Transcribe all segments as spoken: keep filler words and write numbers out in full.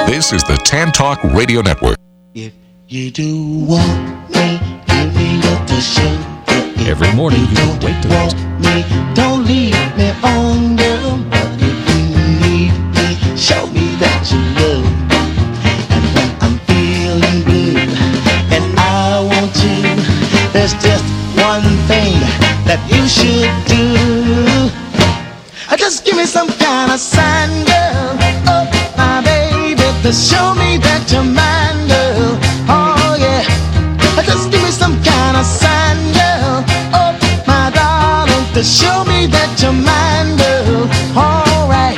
This is the Tan Talk Radio Network. If you do want me, give me little sugar. Every morning you can wait to want me, don't leave me on, girl. But if you need me, show me that you love me. And when I'm feeling blue and I want you, there's just one thing that you should do. Just give me some kind of sign, girl. Oh, my baby, to show me that you're mine, girl. Oh, yeah. Just give me some kind of sign, girl. Oh, my darling, to show me that you're mine, girl. All right.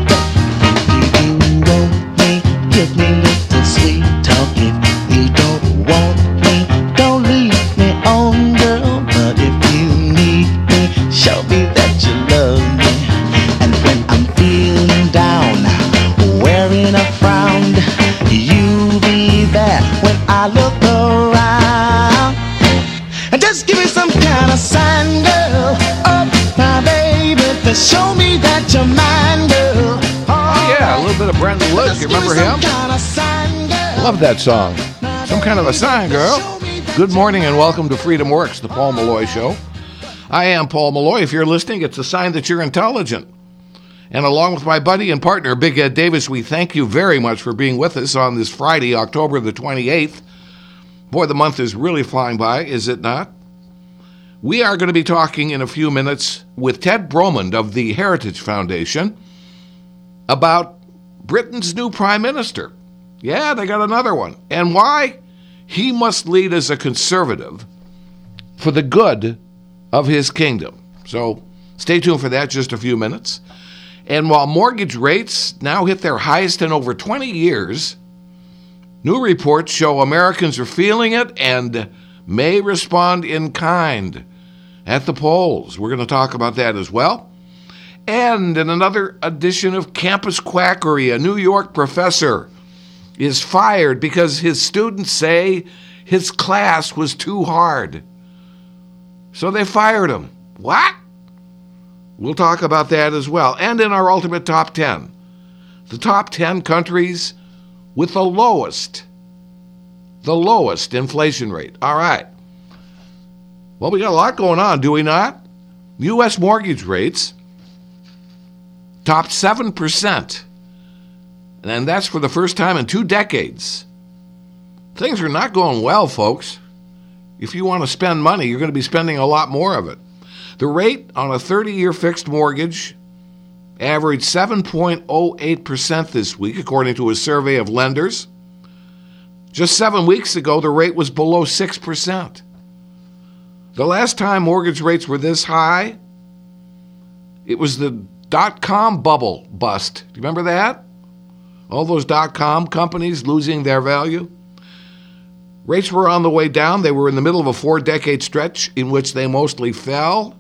If you want me, give me little sweet talk. If you don't want me, don't leave me on, girl. But if you need me, show me that you love me. And when I'm feeling down, wearing a frown, you be there when I look around. And just give me some kind of sign, girl. Oh, my baby, to show me that you're mine, girl. Oh, yeah, a little bit of Brendan Lewis. You remember him? Kind of sign, girl. Love that song. Some kind of a sign, girl. Good morning and welcome to Freedom Works, the Paul Malloy Show. I am Paul Malloy. If you're listening, it's a sign that you're intelligent. And along with my buddy and partner, Big Ed Davis, we thank you very much for being with us on this Friday, October the twenty-eighth. Boy, the month is really flying by, is it not? We are going to be talking in a few minutes with Ted Bromond of the Heritage Foundation about Britain's new prime minister. Yeah, they got another one. And why he must lead as a conservative for the good of his kingdom. So stay tuned for that, just a few minutes. And while mortgage rates now hit their highest in over twenty years, new reports show Americans are feeling it and may respond in kind at the polls. We're going to talk about that as well. And in another edition of Campus Quackery, a New York professor is fired because his students say his class was too hard. So they fired him. What? We'll talk about that as well. And in our ultimate top ten, the top ten countries with the lowest, the lowest inflation rate. All right. Well, we got a lot going on, do we not? U S mortgage rates topped seven percent. And that's for the first time in two decades. Things are not going well, folks. If you want to spend money, you're going to be spending a lot more of it. The rate on a thirty-year fixed mortgage averaged seven point oh eight percent this week, according to a survey of lenders. Just seven weeks ago, the rate was below six percent. The last time mortgage rates were this high, it was the dot-com bubble bust. Do you remember that? All those dot-com companies losing their value. Rates were on the way down. They were in the middle of a four-decade stretch in which they mostly fell.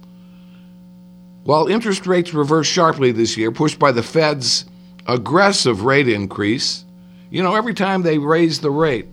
While interest rates reversed sharply this year, pushed by the Fed's aggressive rate increase, you know, every time they raise the rate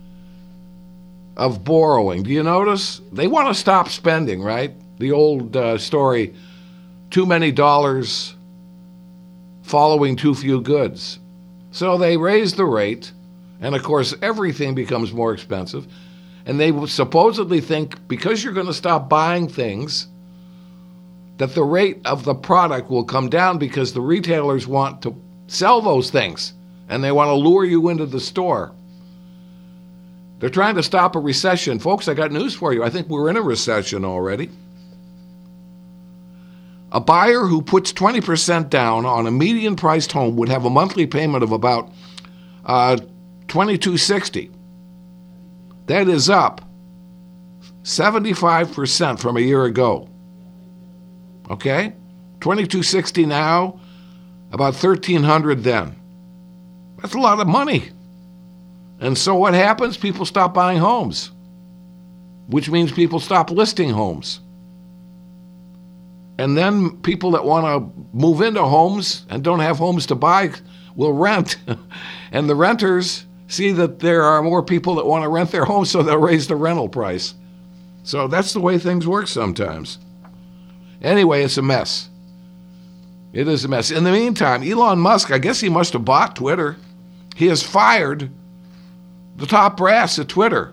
of borrowing, do you notice? They want to stop spending, right? The old uh, story, too many dollars following too few goods. So they raise the rate, and of course everything becomes more expensive, and they supposedly think because you're going to stop buying things, that the rate of the product will come down because the retailers want to sell those things and they want to lure you into the store. They're trying to stop a recession. Folks, I got news for you. I think we're in a recession already. A buyer who puts twenty percent down on a median-priced home would have a monthly payment of about uh, twenty-two sixty. That is up seventy-five percent from a year ago. Okay? twenty-two sixty now, about thirteen hundred then. That's a lot of money. And so what happens? People stop buying homes, which means people stop listing homes. And then people that want to move into homes and don't have homes to buy will rent. And the renters see that there are more people that want to rent their homes, so they'll raise the rental price. So that's the way things work sometimes. Anyway, it's a mess. It is a mess. In the meantime, Elon Musk, I guess he must have bought Twitter. he has fired the top brass at Twitter.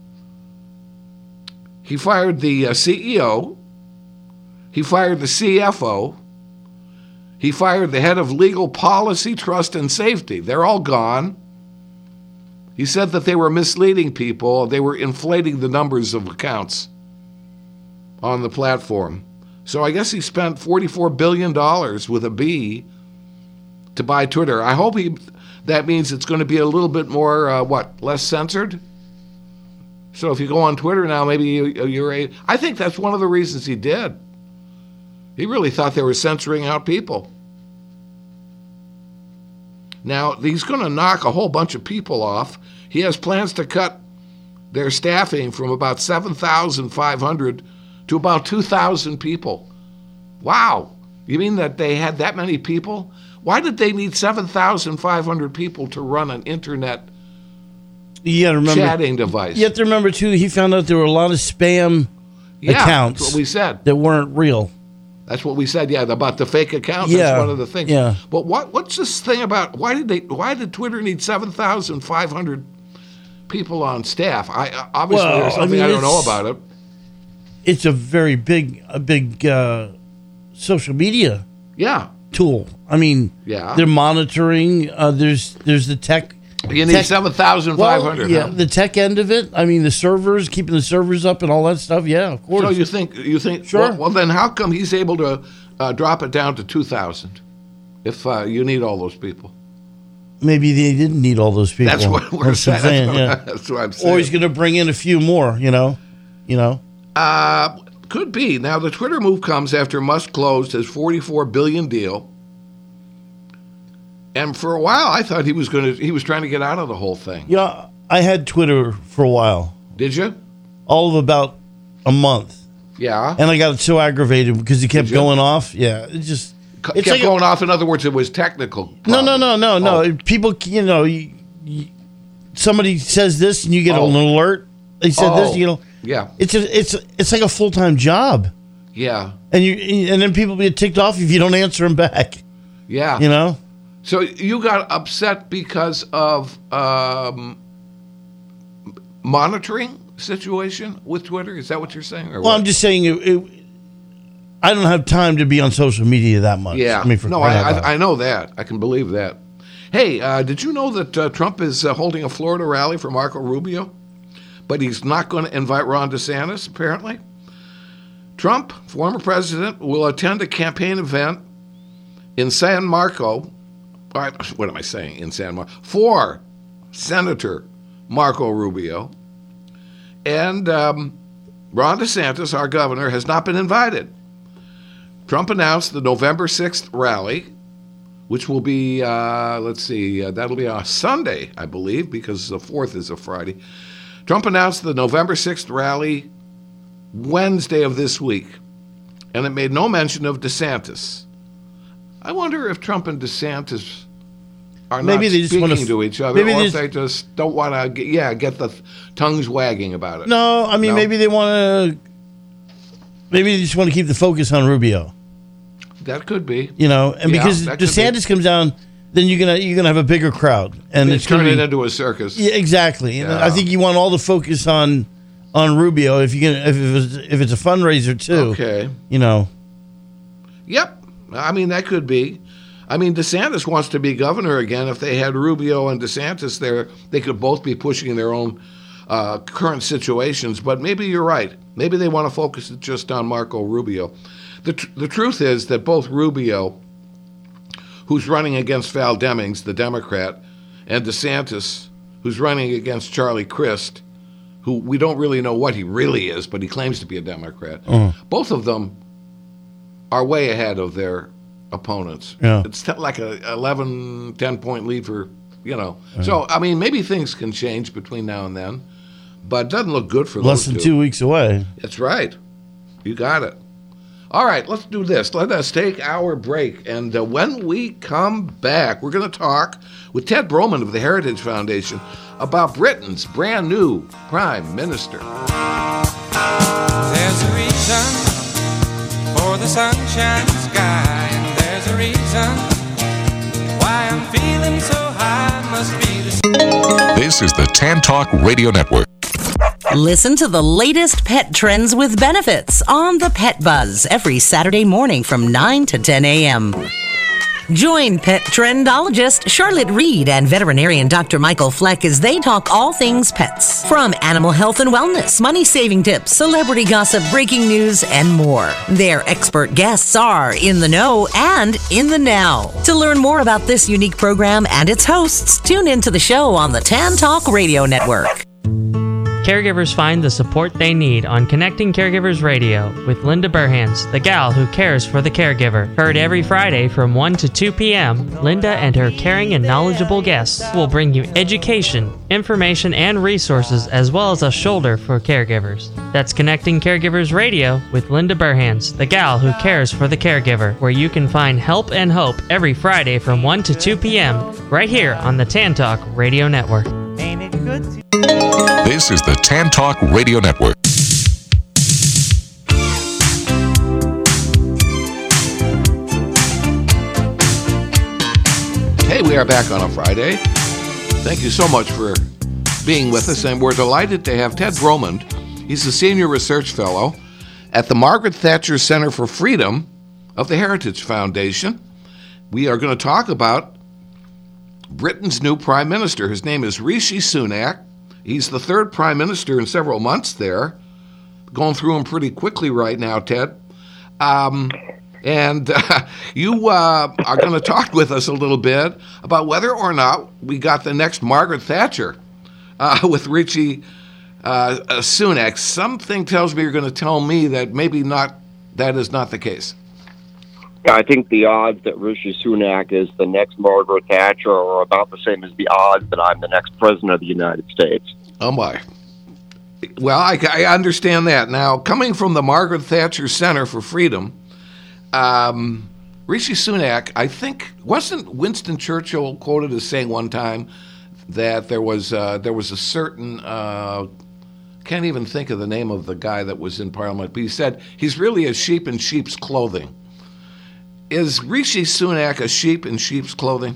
He fired the uh, C E O. He fired the C F O. He fired the head of legal policy, trust, and safety. They're all gone. He said that they were misleading people. They were inflating the numbers of accounts on the platform. So I guess he spent forty-four billion dollars with a B to buy Twitter. I hope he that means it's going to be a little bit more, uh, what, less censored? So if you go on Twitter now, maybe you, you're a... I think that's one of the reasons he did. He really thought they were censoring out people. Now, he's going to knock a whole bunch of people off. He has plans to cut their staffing from about seven thousand five hundred to about two thousand people. Wow. You mean that they had that many people? Why did they need seven thousand five hundred people to run an internet you gotta remember, chatting device? You have to remember, too, he found out there were a lot of spam yeah, accounts that's what we said. that weren't real. That's what we said, yeah, about the fake account. That's Yeah, one of the things. yeah. But what what's this thing about, why did they? Why did Twitter need seven thousand five hundred people on staff? I Obviously, Well, there's I something I, mean, don't know it's- about it. It's a very big, a big uh, social media Yeah. tool. I mean, Yeah. they're monitoring. Uh, there's there's the tech. You need tech- seven thousand five hundred. Well, yeah, huh? the tech end of it. I mean, the servers, keeping the servers up and all that stuff. Yeah, of course. So you think, you think, Sure. well, well then how come he's able to uh, drop it down to two thousand if uh, you need all those people? Maybe they didn't need all those people. That's what we're That's what I'm saying. saying, yeah. That's what I'm saying. Or he's going to bring in a few more, you know, you know. Uh, could be. Now, the Twitter move comes after Musk closed his forty-four billion dollars deal. And for a while, I thought he was going to, he was trying to get out of the whole thing. Yeah, I had Twitter for a while, Did you? all of about a month. Yeah. And I got so aggravated because he kept Did you? going off. Yeah, it just C- it's kept like a- going off. In other words, it was technical. no, no, no, no, no. Oh. People, you know, you, you, somebody says this and you get Oh. an alert. They said Oh. this, you know. Yeah. It's a, it's it's like a full time job, Yeah. and you and then people get ticked off if you don't answer them back. Yeah. You know. So you got upset because of um, monitoring situation with Twitter? Is that what you're saying? Or Well, what? I'm just saying, it, it, I don't have time to be on social media that much. Yeah. I mean, for no, crying I, out loud. I I know that. I can believe that. Hey, uh, did you know that uh, Trump is uh, holding a Florida rally for Marco Rubio? But he's not going to invite Ron DeSantis, apparently. Trump, former president, will attend a campaign event in San Marco. All right, what am I saying? In San Marco. For Senator Marco Rubio. And um, Ron DeSantis, our governor, has not been invited. Trump announced the November sixth rally, which will be, uh, let's see, uh, that'll be on Sunday, I believe, because the fourth is a Friday. Trump announced the November sixth rally Wednesday of this week, and it made no mention of DeSantis. I wonder if Trump and DeSantis are Maybe not they just speaking wanna f- to each other, maybe or they if just- they just don't want to, yeah, get the tongues wagging about it. No, I mean No? maybe they want to. Maybe they just want to keep the focus on Rubio, That could be. you know, and Yeah, because that could DeSantis comes down, then you're gonna you're gonna have a bigger crowd, and They it's turn gonna it be, into a circus. yeah, exactly. And Yeah. I think you want all the focus on on Rubio if you can if it's, if it's a fundraiser too. Okay. You know, Yep. I mean, that could be. I mean, DeSantis wants to be governor again. If they had Rubio and DeSantis there, they could both be pushing their own uh, current situations. But maybe you're right. Maybe they want to focus it just on Marco Rubio. The, tr- the truth is that both Rubio, who's running against Val Demings, the Democrat, and DeSantis, who's running against Charlie Crist, who we don't really know what he really is, but he claims to be a Democrat, both of them are way ahead of their opponents. Yeah. It's t- like a eleven, ten-point lead for, you know. So, I mean, maybe things can change between now and then, but it doesn't look good for less those than two. two weeks away. That's right. You got it. All right, let's do this. Let us take our break. And uh, when we come back, we're going to talk with Ted Broman of the Heritage Foundation about Britain's brand new Prime Minister. There's a reason for the sunshine sky, and there's a reason why I'm feeling so high. Must be This is the Tan Talk Radio Network. Listen to the latest pet trends with benefits on the Pet Buzz every Saturday morning from nine to ten a.m. Join pet trendologist Charlotte Reed and veterinarian Doctor Michael Fleck as they talk all things pets. From animal health and wellness, money-saving tips, celebrity gossip, breaking news, and more. Their expert guests are in the know and in the now. To learn more about this unique program and its hosts, tune into the show on the Tan Talk Radio Network. Caregivers find the support they need on Connecting Caregivers Radio with Linda Burhans, the gal who cares for the caregiver. Heard every Friday from one to two p.m., Linda and her caring and knowledgeable guests will bring you education, information, and resources as well as a shoulder for caregivers. That's Connecting Caregivers Radio with Linda Burhans, the gal who cares for the caregiver, where you can find help and hope every Friday from one to two p.m. right here on the Tan Talk Radio Network. Ain't it good to This is the Tan Talk Radio Network. Hey, we are back on a Friday. Thank you so much for being with us, and we're delighted to have Ted Bromond. He's a senior research fellow at the Margaret Thatcher Center for Freedom of the Heritage Foundation. We are going to talk about Britain's new prime minister. His name is Rishi Sunak. He's the third prime minister in several months there. Going through them pretty quickly right now, Ted. Um, and uh, you uh, are going to talk with us a little bit about whether or not we got the next Margaret Thatcher uh, with Rishi uh, Sunak. Something tells me you're going to tell me that maybe not. That is not the case. I think the odds that Rishi Sunak is the next Margaret Thatcher are about the same as the odds that I'm the next president of the United States. Oh, my. Well, I, I understand that. Now, coming from the Margaret Thatcher Center for Freedom, um, Rishi Sunak, I think, wasn't Winston Churchill quoted as saying one time that there was uh, there was a certain, uh, can't even think of the name of the guy that was in Parliament, but he said he's really a sheep in sheep's clothing. Is Rishi Sunak a sheep in sheep's clothing?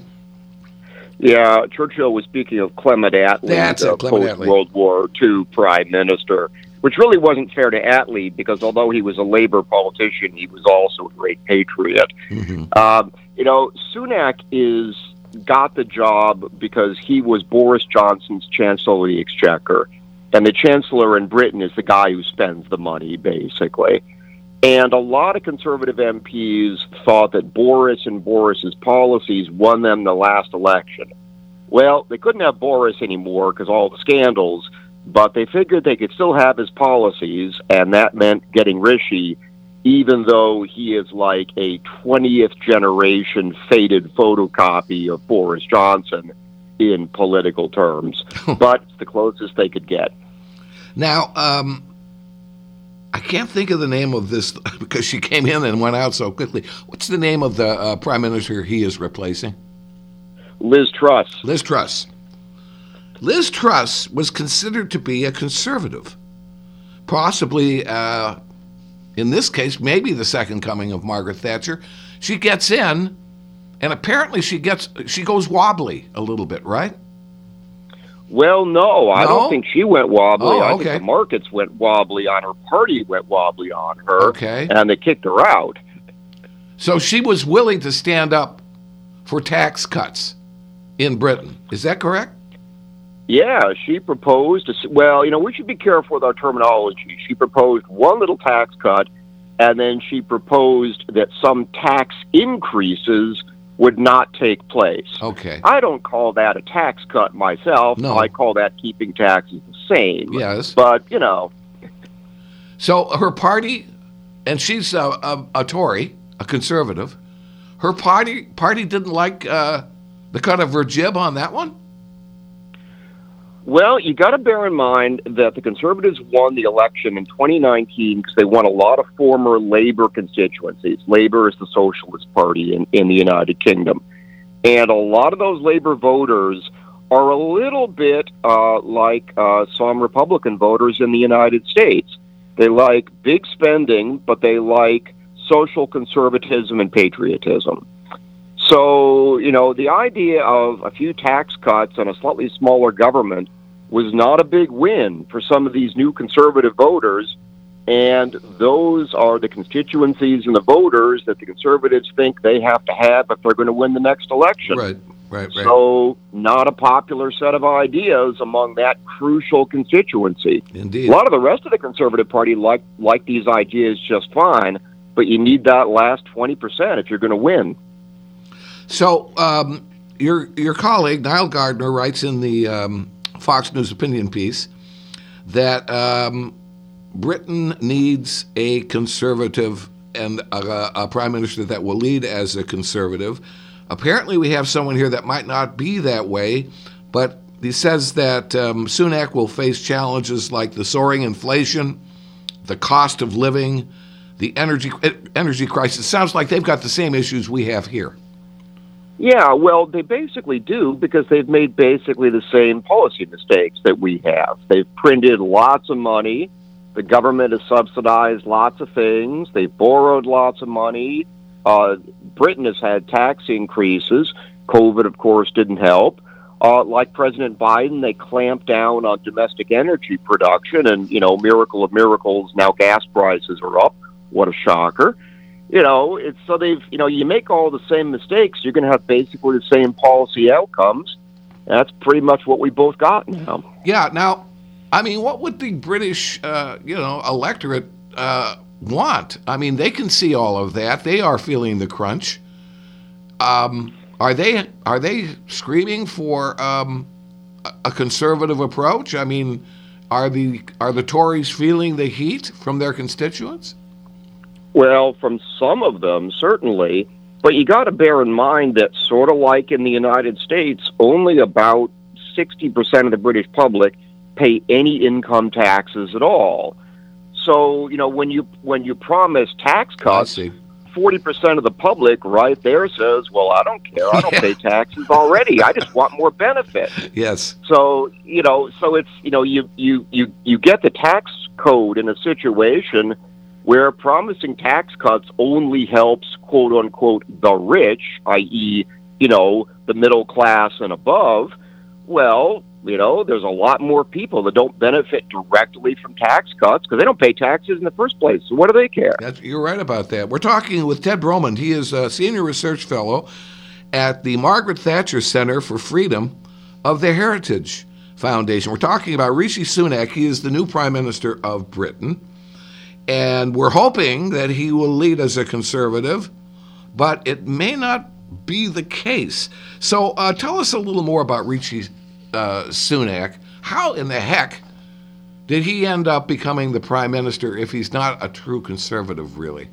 Yeah, Churchill was speaking of Clement Attlee, That's the it, Clement Attlee. post-World War Two prime minister, which really wasn't fair to Attlee because although he was a Labour politician, he was also a great patriot. Mm-hmm. Um, you know, Sunak is got the job because he was Boris Johnson's Chancellor of the Exchequer, and the Chancellor in Britain is the guy who spends the money, basically. And a lot of conservative M Ps thought that Boris and Boris's policies won them the last election. Well, they couldn't have Boris anymore because all the scandals, but they figured they could still have his policies, and that meant getting Rishi, even though he is like a twentieth generation faded photocopy of Boris Johnson in political terms. But it's the closest they could get. Now, um, I can't think of the name of this because she came in and went out so quickly. What's the name of the uh, prime minister he is replacing? Liz Truss. Liz Truss. Liz Truss was considered to be a conservative, possibly, uh, in this case, maybe the second coming of Margaret Thatcher. She gets in, and apparently she gets she goes wobbly a little bit, right? Well, no, I No? don't think she went wobbly. Oh, I okay. think the markets went wobbly on her. Party went wobbly on her. Okay. And they kicked her out. So she was willing to stand up for tax cuts in Britain. Is that correct? Yeah, she proposed, a, well, you know, we should be careful with our terminology. She proposed one little tax cut, and then she proposed that some tax increases would not take place. Okay. I don't call that a tax cut myself. No. I call that keeping taxes the same. Yes. But, you know, So her party, and she's a, a, a Tory, a conservative, her party party didn't like uh, the cut of her jib on that one? well, you got to bear in mind that the Conservatives won the election in twenty nineteen because they won a lot of former Labour constituencies. Labour is the Socialist Party in, in the United Kingdom. And a lot of those Labour voters are a little bit uh, like uh, some Republican voters in the United States. They like big spending, but they like social conservatism and patriotism. So, you know, the idea of a few tax cuts and a slightly smaller government was not a big win for some of these new conservative voters. And those are the constituencies and the voters that the conservatives think they have to have if they're going to win the next election. Right, right, right. So, not a popular set of ideas among that crucial constituency. Indeed. A lot of the rest of the Conservative Party like like these ideas just fine, but you need that last twenty percent if you're going to win. So, um, your your colleague, Niall Gardner, writes in the um, Fox News opinion piece that um, Britain needs a conservative and a, a prime minister that will lead as a conservative. Apparently, we have someone here that might not be that way, but he says that um, Sunak will face challenges like the soaring inflation, the cost of living, the energy energy crisis. Sounds like they've got the same issues we have here. Yeah, well, they basically do because they've made basically the same policy mistakes that we have. They've printed lots of money. The government has subsidized lots of things. They've borrowed lots of money. Uh, Britain has had tax increases. COVID, of course, didn't help. Uh, like President Biden, they clamped down on domestic energy production, and, you know, miracle of miracles, now gas prices are up. What a shocker. You know, it's so they've, you know, you make all the same mistakes, you're going to have basically the same policy outcomes. And that's pretty much what we both got now. Yeah. Now, I mean, what would the British, uh, you know, electorate uh, want? I mean, they can see all of that. They are feeling the crunch. Um, are they are they screaming for um, a conservative approach? I mean, are the are the Tories feeling the heat from their constituents? Well, from some of them, certainly. But you got to bear in mind that sort of like in the United States, only about sixty percent of the British public pay any income taxes at all. So, you know, when you when you promise tax cuts, forty percent of the public right there says, well, I don't care. I don't pay taxes already. I just want more benefit. Yes. So, you know, so it's, you know, you, you, you, you get the tax code in a situation where promising tax cuts only helps, quote unquote, the rich, that is, you know, the middle class and above. Well, you know, there's a lot more people that don't benefit directly from tax cuts because they don't pay taxes in the first place. So what do they care? That's, you're right about that. We're talking with Ted Bromond. He is a senior research fellow at the Margaret Thatcher Center for Freedom of the Heritage Foundation. We're talking about Rishi Sunak. He is the new Prime Minister of Britain. And we're hoping that he will lead as a conservative, but it may not be the case. So uh, tell us a little more about Rishi uh, Sunak. How in the heck did he end up becoming the prime minister if he's not a true conservative, really?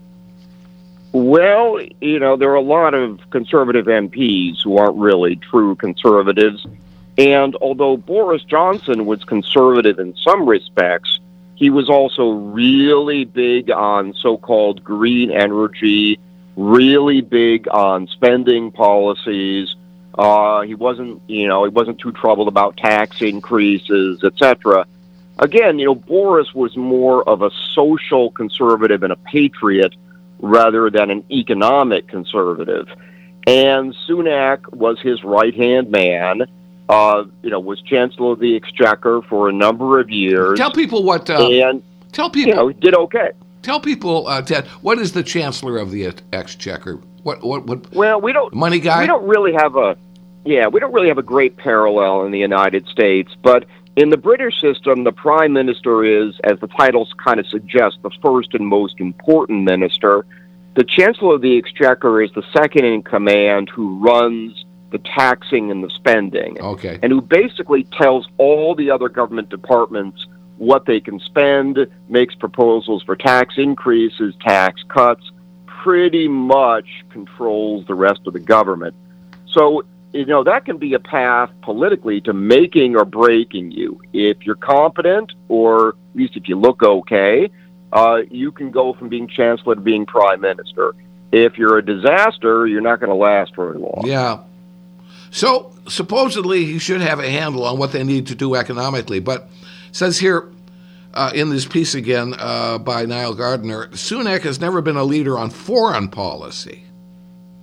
Well, you know, there are a lot of conservative M Ps who aren't really true conservatives. And although Boris Johnson was conservative in some respects, he was also really big on so-called green energy, really big on spending policies. Uh, he wasn't, you know, he wasn't too troubled about tax increases, et cetera. Again, you know, Boris was more of a social conservative and a patriot rather than an economic conservative. And Sunak was his right-hand man. Uh, you know, was Chancellor of the Exchequer for a number of years. Tell people what. Uh, and tell people. You know, did okay. Tell people, uh, Ted, what is the Chancellor of the Exchequer? What? What? What? Well, we don't. Money guy. We don't really have a. Yeah, we don't really have a great parallel in the United States, but in the British system, the Prime Minister is, as the titles kind of suggest, the first and most important minister. The Chancellor of the Exchequer is the second in command, who runs the taxing and the spending. Okay. And who basically tells all the other government departments what they can spend, makes proposals for tax increases, tax cuts, pretty much controls the rest of the government. So, you know, that can be a path politically to making or breaking you. If you're competent, or at least if you look okay, uh, you can go from being chancellor to being prime minister. If you're a disaster, you're not going to last very long. Yeah. So supposedly he should have a handle on what they need to do economically, but it says here uh, in this piece again uh, by Niall Gardner, Sunak has never been a leader on foreign policy.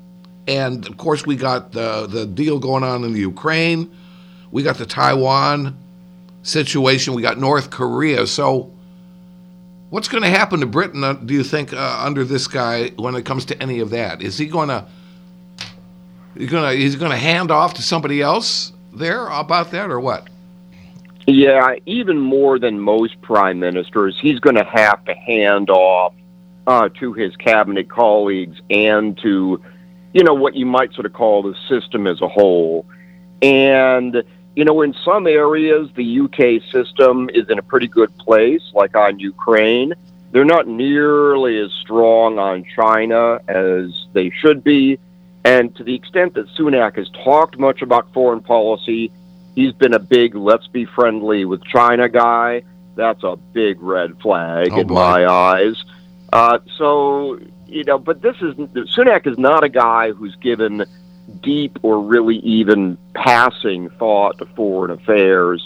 and of course we got the the deal going on in the Ukraine. We got the Taiwan situation. We got North Korea. So what's going to happen to Britain, uh, do you think, uh, under this guy when it comes to any of that? Is he going to he's going to he's going to hand off to somebody else there about that, or what? Yeah, even more than most prime ministers, he's going to have to hand off uh, to his cabinet colleagues and to, you know, what you might sort of call the system as a whole. And, you know, in some areas, the U K system is in a pretty good place, like on Ukraine. They're not nearly as strong on China as they should be. And to the extent that Sunak has talked much about foreign policy, he's been a big let's be friendly with China guy. That's a big red flag oh, in boy. my eyes. Uh, so, you know, but this is, Sunak is not a guy who's given deep or really even passing thought to foreign affairs.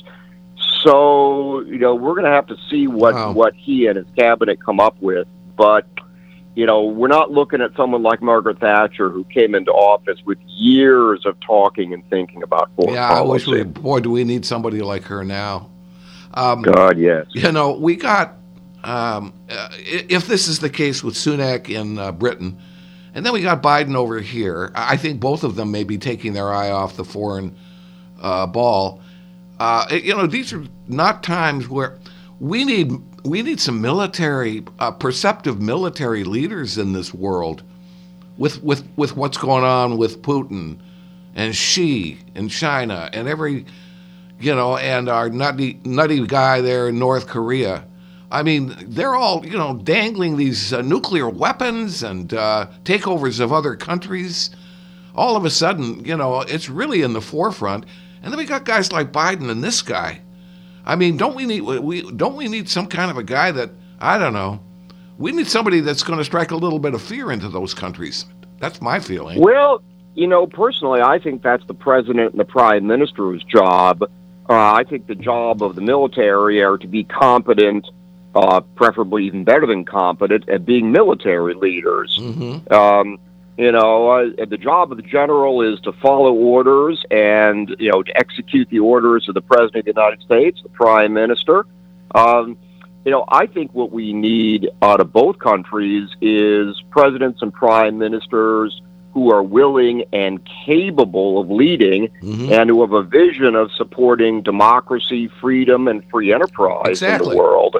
So, you know, we're going to have to see what, wow. what he and his cabinet come up with. But, you know, we're not looking at someone like Margaret Thatcher, who came into office with years of talking and thinking about foreign yeah, policy. I wish we, boy, do we need somebody like her now. Um, God, yes. You know, we got, um, uh, if this is the case with Sunak in uh, Britain, and then we got Biden over here, I think both of them may be taking their eye off the foreign uh, ball. Uh, you know, these are not times where we need we need some military, uh, perceptive military leaders in this world with, with, with what's going on with Putin and Xi in China and every, you know, and our nutty, nutty guy there in North Korea. I mean, they're all, you know, dangling these uh, nuclear weapons and uh, takeovers of other countries. All of a sudden, you know, it's really in the forefront. And then we got guys like Biden and this guy. I mean, don't we need we don't we need some kind of a guy that, I don't know, we need somebody that's going to strike a little bit of fear into those countries. That's my feeling. Well, you know, personally, I think that's the president and the prime minister's job. Uh, I think the job of the military are to be competent, uh, preferably even better than competent, at being military leaders. Mm-hmm. Um, you know, uh, the job of the general is to follow orders and, you know, to execute the orders of the president of the United States, the prime minister. Um, you know, I think what we need out of both countries is presidents and prime ministers who are willing and capable of leading Mm-hmm. and who have a vision of supporting democracy, freedom, and free enterprise Exactly. in the world.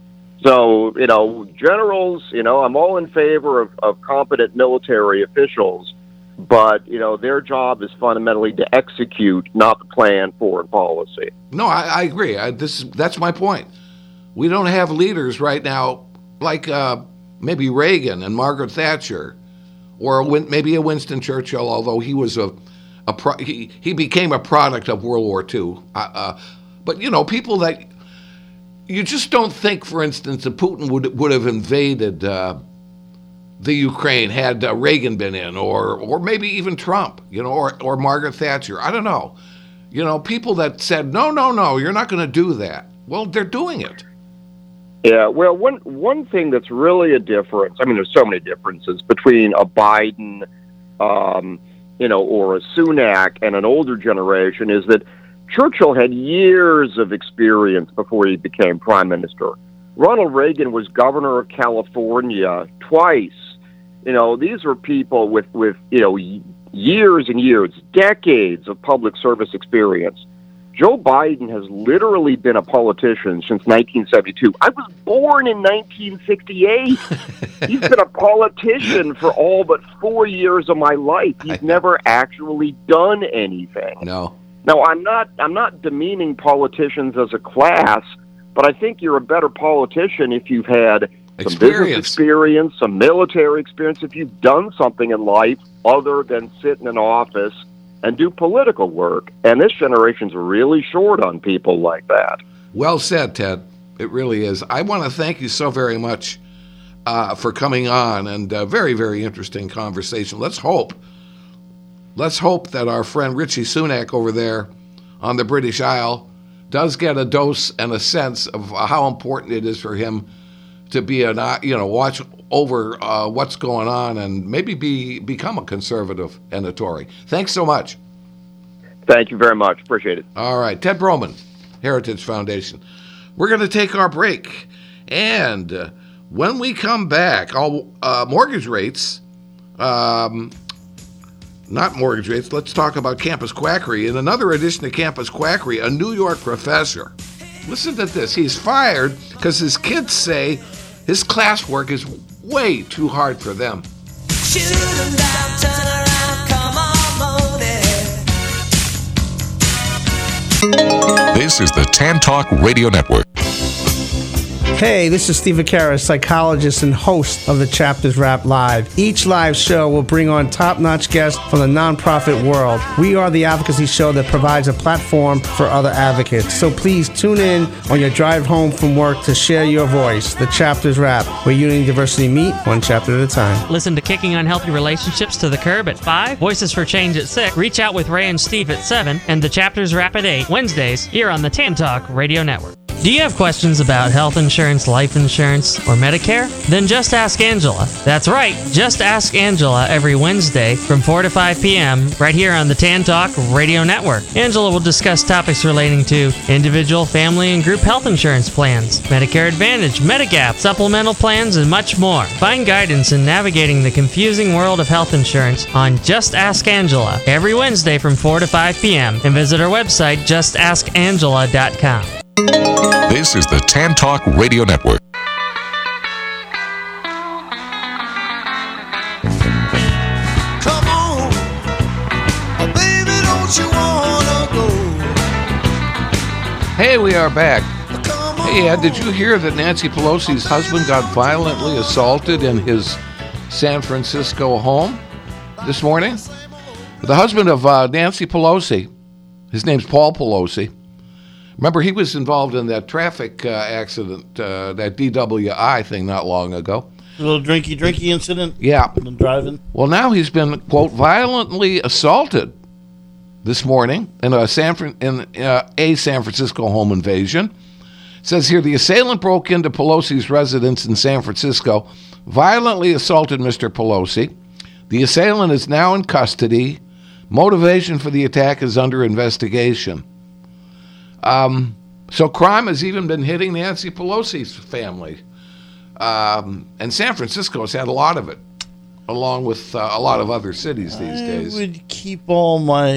So, you know, generals, you know, I'm all in favor of, of competent military officials, but, you know, their job is fundamentally to execute, not to plan foreign policy. No, I, I agree. I, this that's my point. We don't have leaders right now like uh, maybe Reagan and Margaret Thatcher, or a Win, maybe a Winston Churchill, although he was a, a pro, he, he became a product of World War Two. Uh, uh, but, you know, people that you just don't think, for instance, that Putin would would have invaded uh, the Ukraine had uh, Reagan been in, or or maybe even Trump, you know, or, or Margaret Thatcher. I don't know. You know, people that said, no, no, no, you're not going to do that. Well, they're doing it. Yeah, well, one one thing that's really a difference, I mean, there's so many differences between a Biden, um, you know, or a Sunak and an older generation, is that Churchill had years of experience before he became prime minister. Ronald Reagan was governor of California twice. You know, these were people with, with you know, years and years, decades of public service experience. Joe Biden has literally been a politician since nineteen seventy-two. I was born in nineteen sixty-eight. He's been a politician for all but four years of my life. He's never actually done anything. No. Now, I'm not I'm not demeaning politicians as a class, but I think you're a better politician if you've had some Experience. business experience, some military experience, if you've done something in life other than sit in an office and do political work. And this generation's really short on people like that. Well said, Ted. It really is. I want to thank you so very much uh, for coming on, and a very, very interesting conversation. Let's hope, let's hope that our friend Richie Sunak over there on the British Isle does get a dose and a sense of how important it is for him to be an, you know, watch over uh, what's going on and maybe be become a conservative and a Tory. Thanks so much. Thank you very much. Appreciate it. All right. Ted Broman, Heritage Foundation. We're going to take our break. And uh, when we come back, all uh, mortgage rates, um, not mortgage rates, let's talk about campus quackery. In another edition of Campus Quackery, a New York professor, listen to this, he's fired because his kids say his classwork is way too hard for them. Shoot 'em down, turn around, come on, Moni. This is the Tan Talk Radio Network. Hey, this is Steve Vaccaro, psychologist and host of the Chapters Rap Live. Each live show will bring on top-notch guests from the nonprofit world. We are the advocacy show that provides a platform for other advocates. So please tune in on your drive home from work to share your voice. The Chapters Rap, where unity and diversity meet one chapter at a time. Listen to Kicking Unhealthy Relationships to the Curb at five, Voices for Change at six, Reach Out with Ray and Steve at seven, and the Chapters Rap at eight, Wednesdays, here on the Tan Talk Radio Network. Do you have questions about health insurance, life insurance, or Medicare? Then just ask Angela. That's right, just ask Angela every Wednesday from four to five p.m. right here on the Tan Talk Radio Network. Angela will discuss topics relating to individual, family, and group health insurance plans, Medicare Advantage, Medigap, supplemental plans, and much more. Find guidance in navigating the confusing world of health insurance on Just Ask Angela every Wednesday from four to five p.m. and visit our website, just ask angela dot com. This is the Tan Talk Radio Network. Come on, oh, baby, don't you wanna go? Hey, we are back. Hey, Ed, did you hear that Nancy Pelosi's husband got violently assaulted in his San Francisco home this morning? The husband of uh, Nancy Pelosi, his name's Paul Pelosi. Remember, he was involved in that traffic uh, accident, uh, that D W I thing not long ago. A little drinky, drinky incident? Yeah. Driving? Well, now he's been, quote, violently assaulted this morning in a San, in, uh, a San Francisco home invasion. It says here, the assailant broke into Pelosi's residence in San Francisco, violently assaulted Mister Pelosi. The assailant is now in custody. Motivation for the attack is under investigation. Um, so crime has even been hitting Nancy Pelosi's family. Um, and San Francisco has had a lot of it, along with uh, a lot of other cities these I days. I would keep all my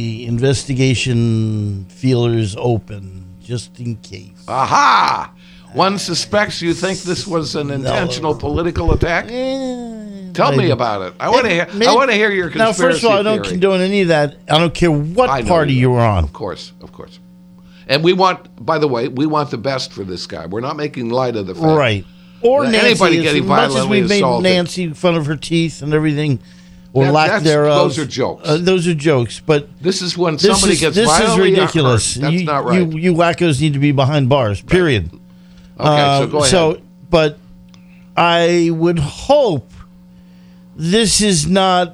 investigation feelers open, just in case. Aha! One suspects you think this was an intentional no. political attack? Eh, Tell maybe. me about it. I want to hear. Maybe. I want to hear your conspiracy Now, first of all, I don't theory. condone any of that. I don't care what party you were on. Of course, of course. And we want, by the way, we want the best for this guy. We're not making light of the fact. Right. Or that Nancy, anybody as getting much as violently we've made assaulted. Nancy fun of her teeth and everything, or That- lack that's- thereof. those are jokes. Uh, those are jokes. But This is when this somebody is, gets this is violently ridiculous. hurt. That's you, not right. You, you wackos need to be behind bars. Period. Okay, so Um, go ahead. So, but I would hope this is not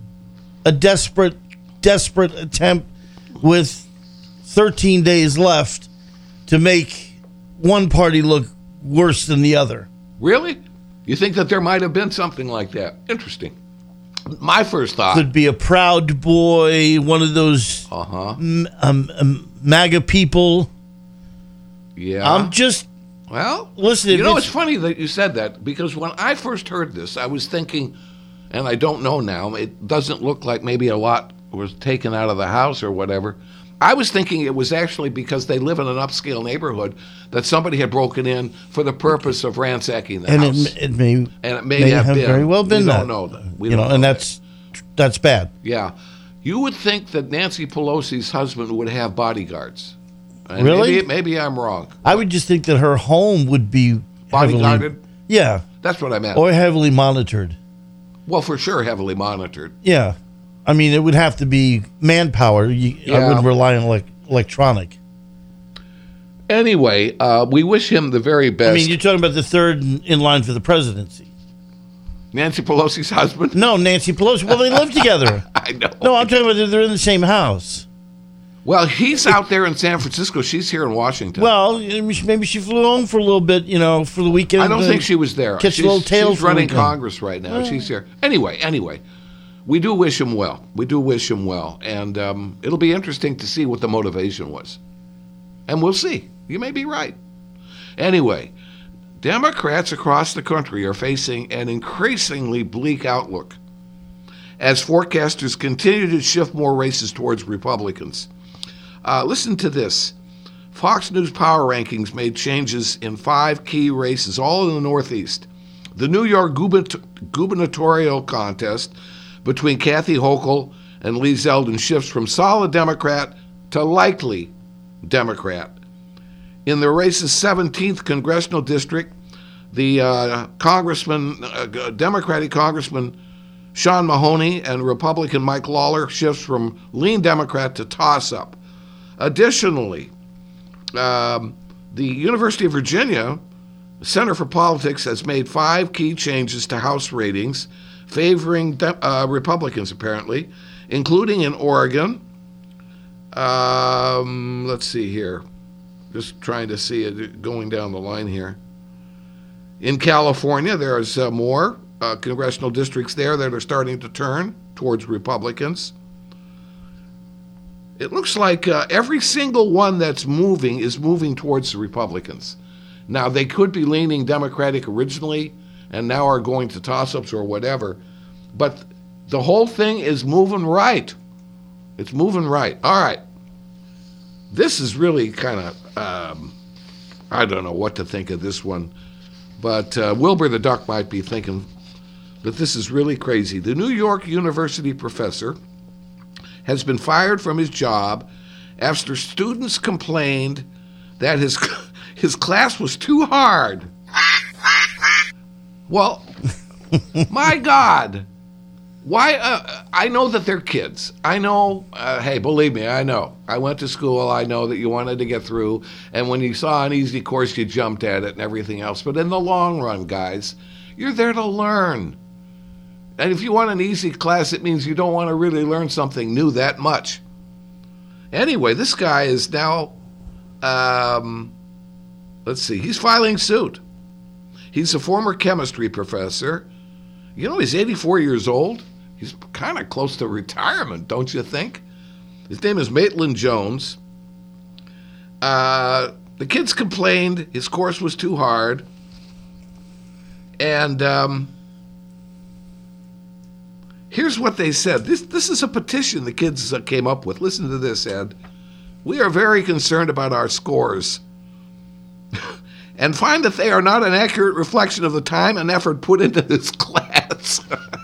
a desperate, desperate attempt with thirteen days left to make one party look worse than the other. Really? You think that there might have been something like that? Interesting. My first thought. Could be a Proud Boy, one of those Uh-huh. m- um, um, MAGA people. Yeah. I'm just Well, listen. you know, it's- it's funny that you said that, because when I first heard this, I was thinking, and I don't know now, it doesn't look like maybe a lot was taken out of the house or whatever. I was thinking it was actually because they live in an upscale neighborhood that somebody had broken in for the purpose of ransacking the and house. it, it may and it may, may have, have been. very well been we that. don't know that. We you don't know, know and that. that's that's bad. Yeah. You would think that Nancy Pelosi's husband would have bodyguards. And Really? Maybe, maybe I'm wrong. I would just think that her home would be heavily- Bodyguarded? Yeah, That's what I meant. or heavily monitored. Well, for sure, heavily monitored. Yeah, I mean, it would have to be manpower. You, I Yeah. wouldn't rely on elec electronic. Anyway, uh, we wish him the very best. I mean, you're talking about the third in, in line for the presidency. Nancy Pelosi's husband? No, Nancy Pelosi. Well, they live together. I know. No, I'm talking about they're in the same house. Well, he's out there in San Francisco. She's here in Washington. Well, maybe she flew home for a little bit, you know, for the weekend. I don't think she was there. Catch she's, a little tail She's for the running weekend. Congress right now. Oh. She's here. Anyway, anyway, we do wish him well. We do wish him well. And um, it'll be interesting to see what the motivation was. And we'll see. You may be right. Anyway, Democrats across the country are facing an increasingly bleak outlook as forecasters continue to shift more races towards Republicans. Uh, listen to this. Fox News Power Rankings made changes in five key races, all in the Northeast. The New York gubern- gubernatorial contest between Kathy Hochul and Lee Zeldin shifts from solid Democrat to likely Democrat. In the race's seventeenth congressional district, the uh, Congressman, uh, Democratic Congressman Sean Mahoney and Republican Mike Lawler shifts from lean Democrat to toss-up. Additionally, um, the University of Virginia Center for Politics has made five key changes to House ratings favoring de- uh, Republicans, apparently, including in Oregon. Um, let's see here. Just trying to see it going down the line here. In California, there's uh, more uh, congressional districts there that are starting to turn towards Republicans. It looks like uh, every single one that's moving is moving towards the Republicans. Now, they could be leaning Democratic originally and now are going to toss-ups or whatever, but the whole thing is moving right. It's moving right. All right. This is really kind of, um, I don't know what to think of this one, but uh, Wilbur the Duck might be thinking that this is really crazy. The New York University professor has been fired from his job after students complained that his his class was too hard. Well, my God. Why? Uh, I know that they're kids. I know, uh, hey, believe me, I know. I went to school. I know that you wanted to get through. And when you saw an easy course, you jumped at it and everything else. But in the long run, guys, you're there to learn. And if you want an easy class, it means you don't want to really learn something new that much. Anyway, this guy is now, um, let's see, he's filing suit. He's a former chemistry professor. You know, he's eighty-four years old. He's kind of close to retirement, don't you think? His name is Maitland Jones. Uh, the kids complained his course was too hard. And um, here's what they said. This, this is a petition the kids uh, came up with. Listen to this, Ed. We are very concerned about our scores and find that they are not an accurate reflection of the time and effort put into this class.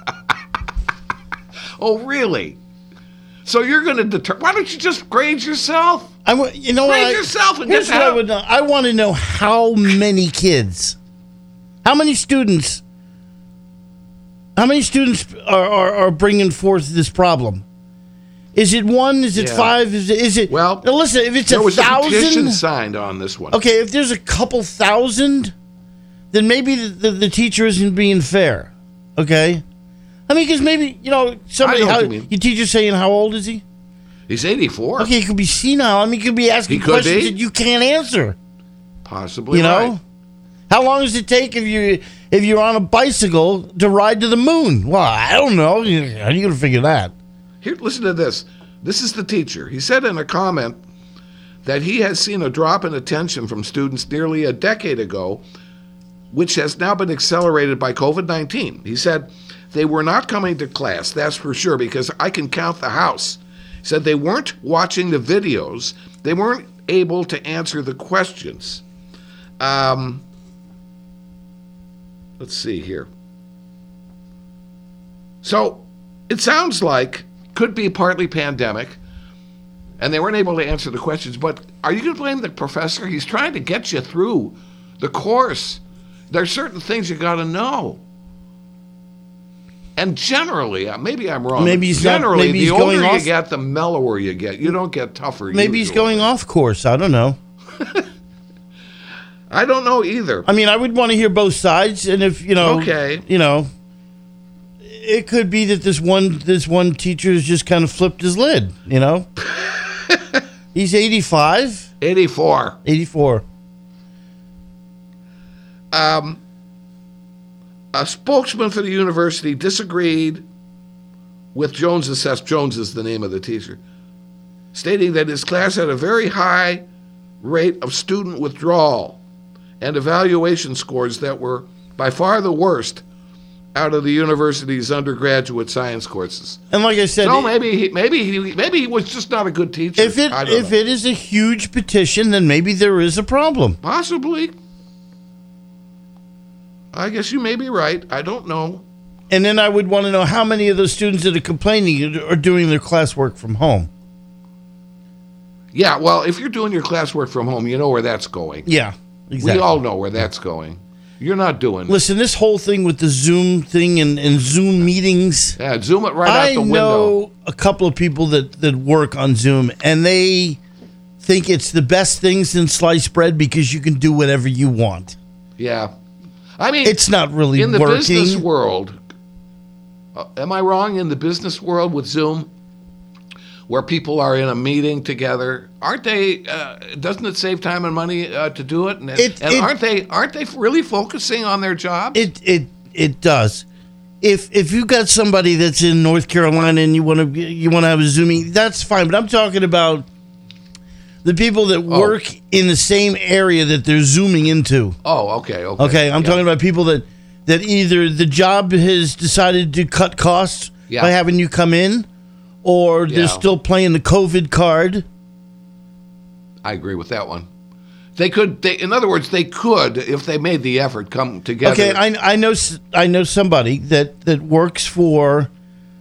Oh, really? So you're going to deter? Why don't you just grade yourself? I w- you know grade what? yourself and Here's get what I help. would know. I want to know how many kids, how many students, how many students are, are, are bringing forth this problem? Is it one? Is it Yeah. five? Is it? Is it Well, now listen, if it's there a was a petition thousand, signed on this one. okay. If there's a couple thousand, then maybe the, the, the teacher isn't being fair. Okay, I mean, because maybe you know somebody. I know what how, you mean. your teacher's saying, how old is he? He's eighty-four. Okay, he could be senile. I mean, he could be asking He could questions be. that you can't answer. Possibly You know, right. how long does it take if you if you're on a bicycle to ride to the moon? Well, I don't know. How are you gonna figure that? Here, listen to this. This is the teacher. He said in a comment that he has seen a drop in attention from students nearly a decade ago, which has now been accelerated by covid nineteen. He said they were not coming to class, that's for sure, because I can count the house. He said they weren't watching the videos. They weren't able to answer the questions. Um, let's see here. So it sounds like could be partly pandemic, and they weren't able to answer the questions, but are you going to blame the professor? He's trying to get you through the course. There's certain things you got to know. And generally, uh, maybe I'm wrong. Maybe he's not- generally, maybe he's the older going you off- get, the mellower you get. You don't get tougher. Maybe he's usually. going off course. I don't know. I don't know either. I mean, I would want to hear both sides, and if you know, Okay. you know, it could be that this one this one teacher has just kind of flipped his lid. You know, He's eighty-five? eighty-four. eighty-four. Um, a spokesman for the university disagreed with Jones' assessment. Jones is the name of the teacher, stating that his class had a very high rate of student withdrawal and evaluation scores that were by far the worst out of the university's undergraduate science courses. And like I said, so maybe he, maybe he, maybe he was just not a good teacher. If it I don't if know. it is a huge petition, then maybe there is a problem. Possibly. I guess you may be right. I don't know. And then I would want to know how many of those students that are complaining are doing their classwork from home. Yeah, well, if you're doing your classwork from home, you know where that's going. Yeah, exactly. We all know where that's going. You're not doing. Listen, this whole thing with the Zoom thing and, and Zoom meetings. Yeah, Zoom it right I out the window. know a couple of people that, that work on Zoom, and they think it's the best thing since sliced bread because you can do whatever you want. Yeah. I mean, it's not really in the working. business world. Uh, am I wrong? In the business world with Zoom, where people are in a meeting together, aren't they? Uh, doesn't it save time and money uh, to do it? And, It- and it- aren't they? Aren't they really focusing on their job? It it it does. If if you've got somebody that's in North Carolina and you want to you want to have a Zooming, that's fine. But I'm talking about the people that Oh. work in the same area that they're Zooming into. Oh, okay, okay. Okay, I'm Yeah. talking about people that that either the job has decided to cut costs Yeah. by having you come in, or they're Yeah. still playing the COVID card. I agree with that one. They could. They, in other words, they could, if they made the effort, come together. Okay, I, I know s- I know somebody that, that works for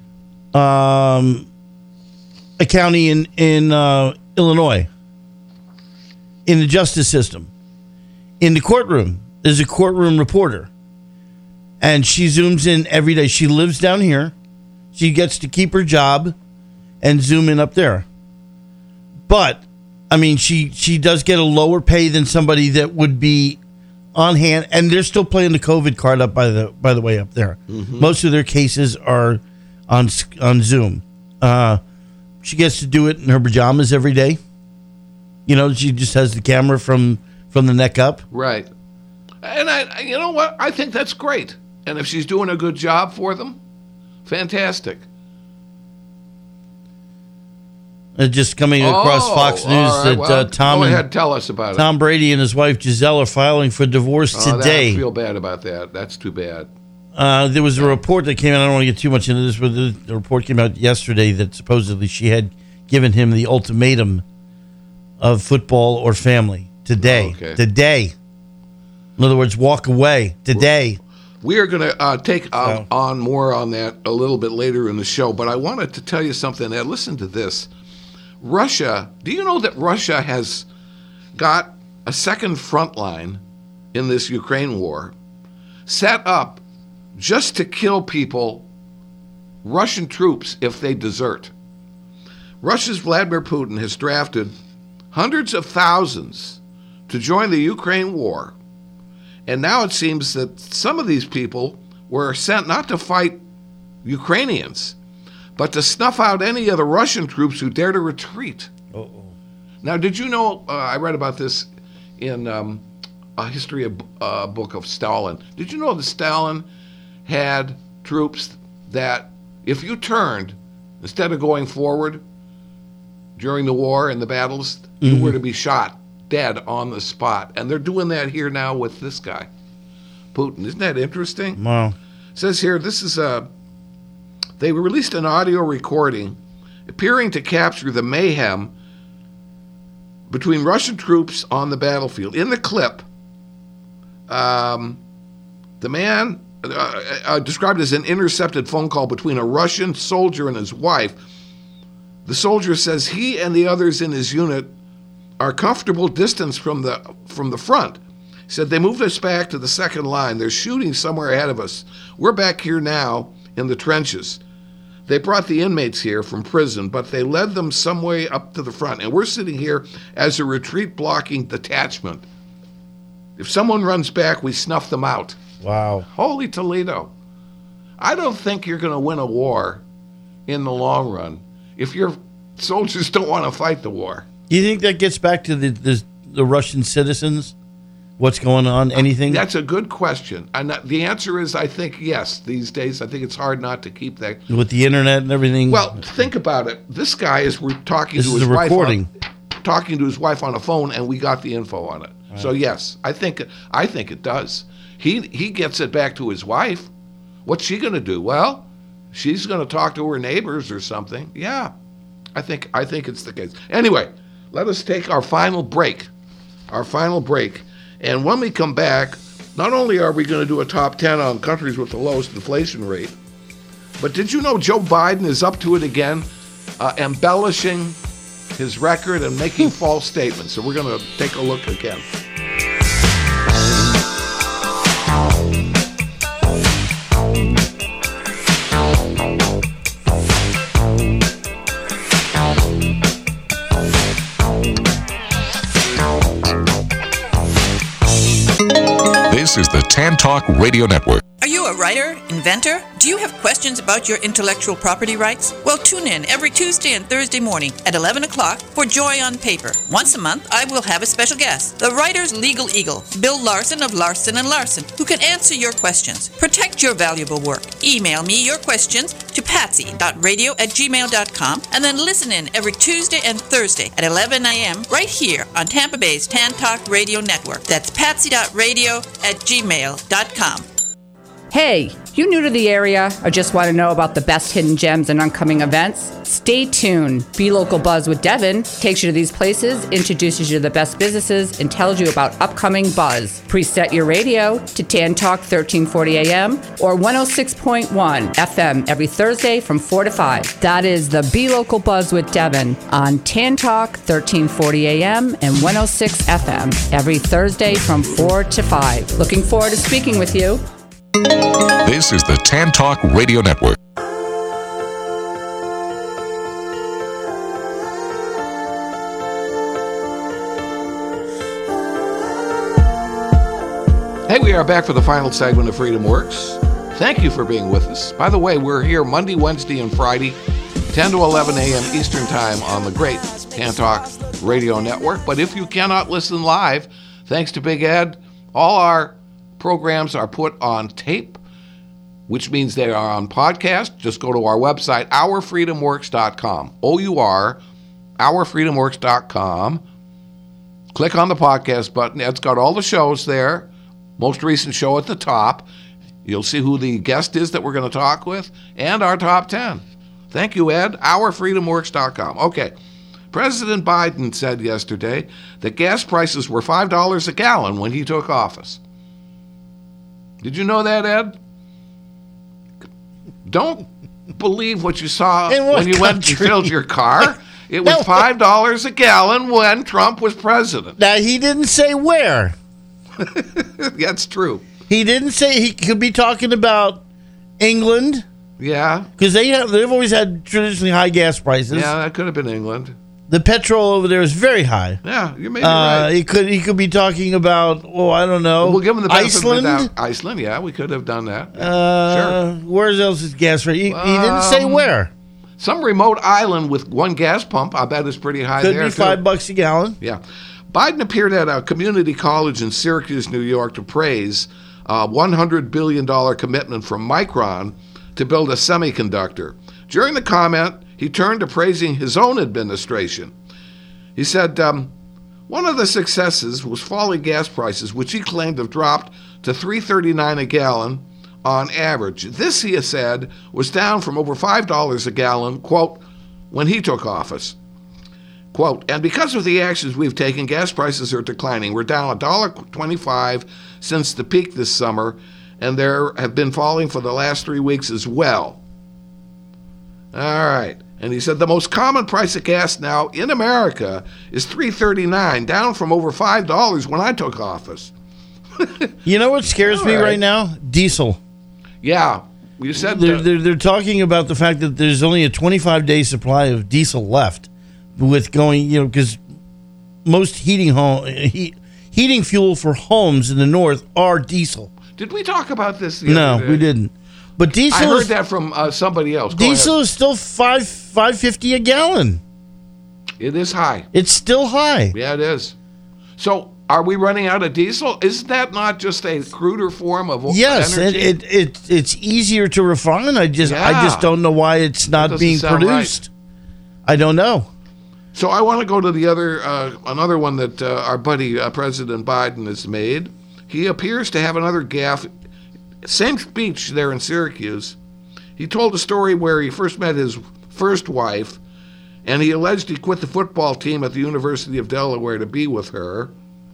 um, a county in in uh, Illinois in the justice system. In the courtroom, there's a courtroom reporter, and she zooms in every day. She lives down here. She gets to keep her job and zoom in up there. But I mean, she she does get a lower pay than somebody that would be on hand, and they're still playing the COVID card up by the by the way up there. Mhm. Most of their cases are on s- on Zoom. Uh, she gets to do it in her pajamas every day. You know, she just has the camera from from the neck up. Right. And I, I- you know what? I think that's great. And if she's doing a good job for them, fantastic. Uh, just coming across Oh, Fox all News right. that Well, uh, Tom go and ahead, tell us about it. Tom Brady and his wife Giselle are filing for divorce Oh, that- today. I feel bad about that. That's too bad. Uh, there was a report that came out. I don't want to get too much into this, but the, the report came out yesterday that supposedly she had given him the ultimatum of football or family today. Okay. Today. In other words, walk away today. We are going to uh, take uh, on more on that a little bit later in the show, but I wanted to tell you something. Ed, listen to this. Russia, do you know that Russia has got a second front line in this Ukraine war set up just to kill people, Russian troops, if they desert? Russia's Vladimir Putin has drafted hundreds of thousands to join the Ukraine war. And now it seems that some of these people were sent not to fight Ukrainians, but to snuff out any of the Russian troops who dare to retreat. Uh-oh. Now, did you know, uh, I read about this in um, a history of, uh, book of Stalin. Did you know that Stalin had troops that if you turned, instead of going forward during the war and the battles, you Mhm. were to be shot dead on the spot. And they're doing that here now with this guy, Putin. Isn't that interesting? Wow. It says here, this is a, they released an audio recording appearing to capture the mayhem between Russian troops on the battlefield. In the clip, um, the man uh, uh, described as an intercepted phone call between a Russian soldier and his wife. The soldier says he and the others in his unit are comfortable distance from the from the front. He said, they moved us back to the second line. They're shooting somewhere ahead of us. We're back here now in the trenches. They brought the inmates here from prison, but they led them some way up to the front. And we're sitting here as a retreat blocking detachment. If someone runs back, we snuff them out. Wow. Holy Toledo. I don't think you're going to win a war in the long run if your soldiers don't want to fight the war. You think that gets back to the the, the Russian citizens? What's going on? Anything? That's a good question. And the answer is, I think, yes. These days, I think it's hard not to keep that. With the internet and everything? Well, think about it. This guy is we're talking This to is his a wife. recording. On, talking to his wife on a phone, and we got the info on it. Right. So, yes, I think I think it does. He, he gets it back to his wife. What's she going to do? Well, she's going to talk to her neighbors or something. Yeah, I think I think it's the case. Anyway, let us take our final break. Our final break. And when we come back, not only are we going to do a top ten on countries with the lowest inflation rate, but did you know Joe Biden is up to it again, uh, embellishing his record and making false statements? So we're going to take a look again. This is the Tan Talk Radio Network. Are you a writer, inventor? Do you have questions about your intellectual property rights? Well, tune in every Tuesday and Thursday morning at eleven o'clock for Joy on Paper. Once a month, I will have a special guest, the writer's legal eagle, Bill Larson of Larson and Larson, who can answer your questions. Protect your valuable work. Email me your questions to patsy dot radio at gmail dot com and then listen in every Tuesday and Thursday at eleven a.m. right here on Tampa Bay's Tan Talk Radio Network. That's patsy dot radio at gmail dot com. Hey, you new to the area or just want to know about the best hidden gems and upcoming events? Stay tuned. Be Local Buzz with Devin takes you to these places, introduces you to the best businesses, and tells you about upcoming buzz. Preset your radio to Tan Talk thirteen forty a.m. or one oh six point one F M every Thursday from four to five. That is the Be Local Buzz with Devin on Tan Talk thirteen forty a.m. and one oh six F M every Thursday from four to five. Looking forward to speaking with you. This is the Tan Talk Radio Network. Hey, we are back for the final segment of Freedom Works. Thank you for being with us. By the way, we're here Monday, Wednesday, and Friday, ten to eleven a.m. Eastern Time on the great Tan Talk Radio Network. But if you cannot listen live, thanks to Big Ed, all our programs are put on tape, which means they are on podcast. Just go to our website, our freedom works dot com. O U R, our freedom works dot com. Click on the podcast button. It's got all the shows there. Most recent show at the top. You'll see who the guest is that we're going to talk with and our top ten. Thank you, Ed. our freedom works dot com. Okay. President Biden said yesterday that gas prices were five dollars a gallon when he took office. Did you know that, Ed? Don't believe what you saw In what when you went and country? filled your car. It was No. five dollars a gallon when Trump was president. Now, he didn't say where. That's true. He didn't say he could be talking about England Yeah. because they have they've always had traditionally high gas prices. Yeah, that could have been England. The petrol over there is very high. Yeah, you may be Uh, right. he could he could be talking about oh I don't know. We'll give him the benefit Iceland. of the doubt. Iceland, yeah, we could have done that. Uh, Where's else is gas rate? He, he didn't say Um, where. Some remote island with one gas pump, I bet is pretty high Could there, be too. five bucks a gallon. Yeah. Biden appeared at a community college in Syracuse, New York, to praise a one hundred billion dollars commitment from Micron to build a semiconductor. During the comment, he turned to praising his own administration. He said, um, one of the successes was falling gas prices, which he claimed have dropped to three thirty-nine a gallon on average. This, he has said, was down from over five dollars a gallon, quote, when he took office. Quote, and because of the actions we've taken, gas prices are declining. We're down one dollar twenty-five since the peak this summer, and there have been falling for the last three weeks as well. All right. And he said the most common price of gas now in America is three thirty-nine, down from over five dollars when I took office. You know what scares All me right. right now? Diesel. Yeah, you said They're, that. they're, they're talking about the fact that there's only a twenty-five day supply of diesel left, with going, you know, because most heating home heat, heating fuel for homes in the north are diesel. Did we talk about this the No, other day? we didn't. But diesel, I heard is, that from uh, somebody else. Go diesel ahead. is still five five fifty a gallon. It is high. It's still high. Yeah, it is. So, are we running out of diesel? Isn't that not just a cruder form of yes, energy? Yes, it, it, it, it's easier to refine. I just Yeah. I just don't know why it's not doesn't being sound produced. I don't know. So I want to go to the other, uh, another one that uh, our buddy uh, President Biden has made. He appears to have another gaffe. Same speech there in Syracuse. He told a story where he first met his first wife, and he alleged he quit the football team at the University of Delaware to be with her,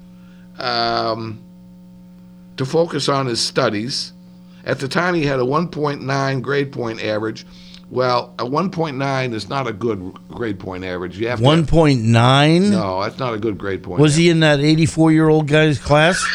um, to focus on his studies. At the time, he had a one point nine grade point average. Well, a one point nine is not a good grade point average. You have to one point nine? No, that's not a good grade point. Was average. he in that eighty-four-year-old guy's class?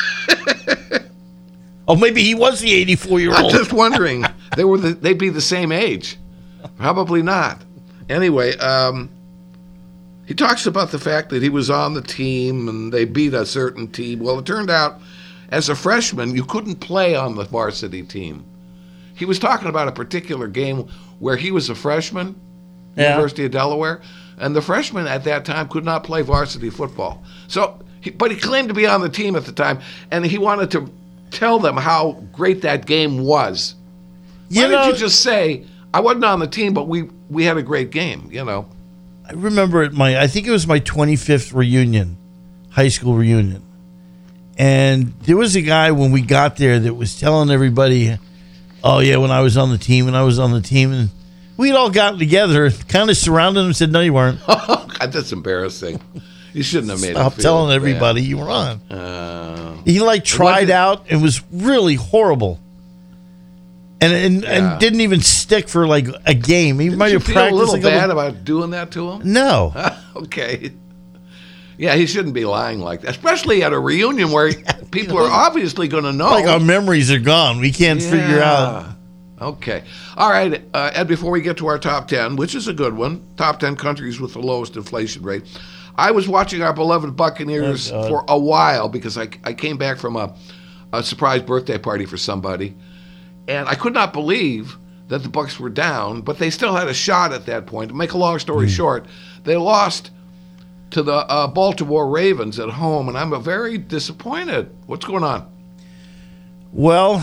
Oh, maybe he was the I'm eighty-four-year-old. just wondering. They were the, they'd be the same age. Probably not. Anyway, um, he talks about the fact that he was on the team and they beat a certain team. Well, it turned out, as a freshman, you couldn't play on the varsity team. He was talking about a particular game where he was a freshman, Yeah. University of Delaware, and the freshmen at that time could not play varsity football. So, he, but he claimed to be on the team at the time, and he wanted to tell them how great that game was. Why You know- did you just say, I wasn't on the team, but we, we had a great game, you know? I remember at my, I think it was my twenty-fifth reunion, high school reunion. And there was a guy when we got there that was telling everybody, oh, yeah, when I was on the team, when I was on the team. And we'd all gotten together, kind of surrounded him and said, no, you weren't. God, that's embarrassing. You shouldn't have made Stop him feel telling bad. everybody you were on. Uh, He like tried wasn't- out and was really horrible. And and, Yeah. and didn't even stick for like a game. He didn't might you have feel a practiced little like a bad little- about doing that to him? No. Okay. Yeah, he shouldn't be lying like that, especially at a reunion where people are obviously going to know. Like our memories are gone. We can't figure out. Yeah. Okay. All right, uh, Ed, before we get to our top ten, which is a good one, top ten countries with the lowest inflation rate, I was watching our beloved Buccaneers Oh, God. for a while because I, I came back from a, a surprise birthday party for somebody, and I could not believe that the Bucs were down, but they still had a shot at that point. To make a long story Hmm. short, they lost to the uh, Baltimore Ravens at home, and I'm uh, very disappointed. What's going on? Well,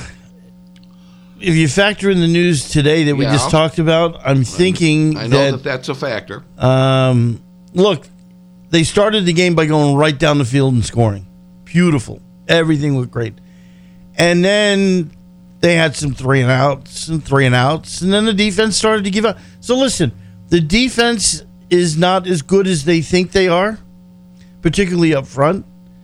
if you factor in the news today that we Yeah. just talked about, I'm thinking I know that, that, that's a factor. um, look, they started the game by going right down the field and scoring. Beautiful. Everything looked great. And then they had some three and outs and three and outs, and then the defense started to give up. So listen, the defense is not as good as they think they are, particularly up front.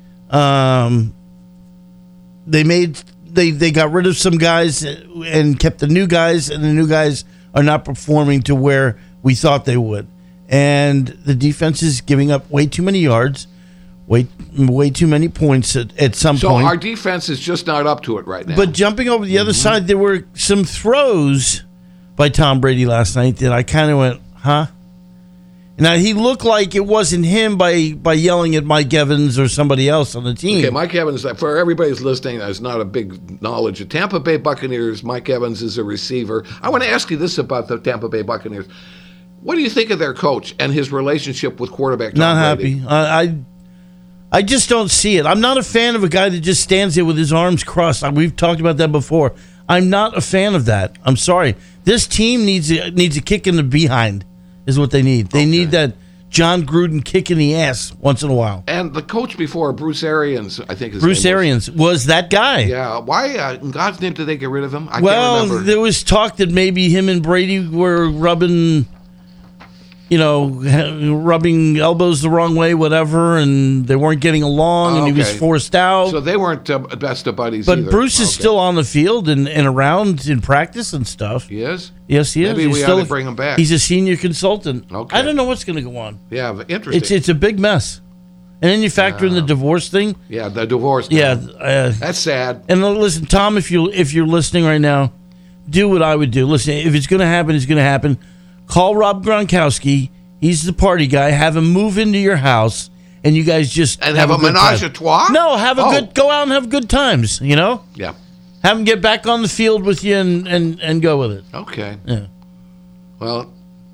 Um, they made they they got rid of some guys and kept the new guys, and the new guys are not performing to where we thought they would. And the defense is giving up way too many yards, way way too many points at, at some So point. our defense is just not up to it right now. But jumping over the other side, there were some throws by Tom Brady last night that I kind of went, huh? Now, he looked like it wasn't him by, by yelling at Mike Evans or somebody else on the team. Okay, Mike Evans, for everybody who's listening, there's not a big knowledge of Tampa Bay Buccaneers. Mike Evans is a receiver. I want to ask you this about the Tampa Bay Buccaneers. What do you think of their coach and his relationship with quarterback Tom Not Brady? happy. I, I I just don't see it. I'm not a fan of a guy that just stands there with his arms crossed. We've talked about that before. I'm not a fan of that. I'm sorry. This team needs a, needs a kick in the behind is what they need. They Okay. need that John Gruden kick in the ass once in a while. And the coach before, Bruce Arians, I think his Bruce name was. Arians was that guy. Yeah. Why, uh, in God's name, did they get rid of him? I Well, can't remember. there was talk that maybe him and Brady were rubbing, you know, rubbing elbows the wrong way, whatever, and they weren't getting along, and he was Okay. forced out. So they weren't uh, best of buddies but either. Bruce is Okay. still on the field and, and around in practice and stuff. He is? Yes, he is. Maybe He's we ought still, to bring him back. He's a senior consultant. Okay. I don't know what's going to go on. Yeah, interesting. It's it's a big mess. And then you factor in the divorce thing. yeah, the divorce. Yeah, thing. uh, That's sad. and listen, Tom, if you if you're listening right now, do what I would do. Listen, if it's going to happen, it's going to happen. Call Rob Gronkowski. He's the party guy. Have him move into your house, and you guys just And have a good menage time. a trois? No, have a Oh. good. Go out and have good times. You know, Yeah. have him get back on the field with you and and, and go with it. Okay. Yeah. Well,